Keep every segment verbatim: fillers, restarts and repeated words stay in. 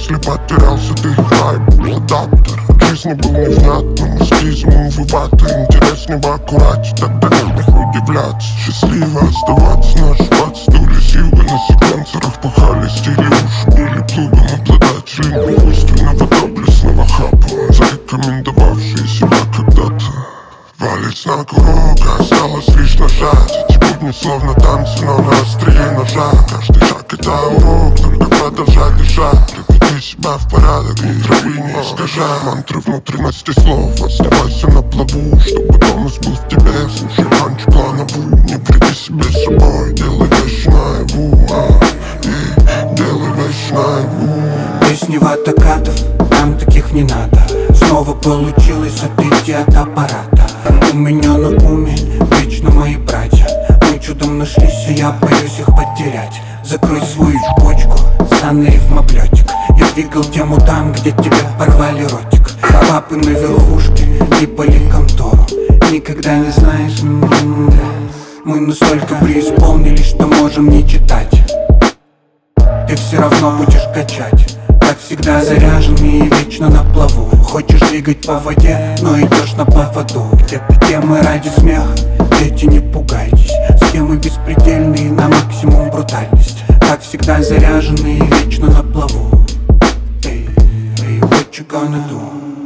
если потерялся ты, вайб, адаптер. Жизнь был невнятным эскизмом вывата. Интереснее бы аккуратнее, тогда не удивляться. Счастливо оставаться, наш подстули силы на секвенсорах пахали стили уши, были плугом обладателями искусственного доблестного хапа, зарекомендовавшие себя когда-то. Валить на курок, осталось лишь нажать. Эти будни словно танцы, но на острие ножа. Каждый шаг это урок, только продолжай дышать. Приведи себя в порядок, ни травы не искажай. Мантры внутренности слов, оставайся на плаву, чтобы тонус был в тебе. Слушай панч-план обу, не вреди себе собой. Делай вещи наяву, а, и делай вещи наяву. Песни ватакатов, нам таких не надо. Снова получилось отойти от аппарата. У меня на уме вечно мои братья. Мы чудом нашлись, и я боюсь их потерять. Закрой свою почку, станный рифмоблетик. Я двигал тему там, где тебе порвали ротик. Папы на верхушке, липали контору. Никогда не знаешь, м-м-м. Мы настолько преисполнились, что можем не читать. Ты все равно будешь качать, как всегда заряженный и вечно на плаву. Хочешь двигать по воде, но идешь на поводу. Где-то темы ради смеха, дети, не пугайтесь. Схемы беспредельные, на максимум брутальность. Как всегда заряженный и вечно на плаву. Эй, эй, what you gonna do?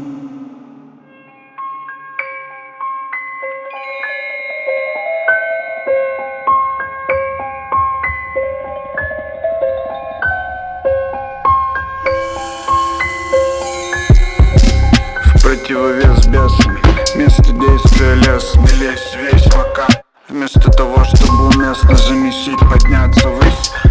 Противовес бесам, место действия лес. Не лезь весь пока, вместо того, чтобы уместно замесить, подняться ввысь.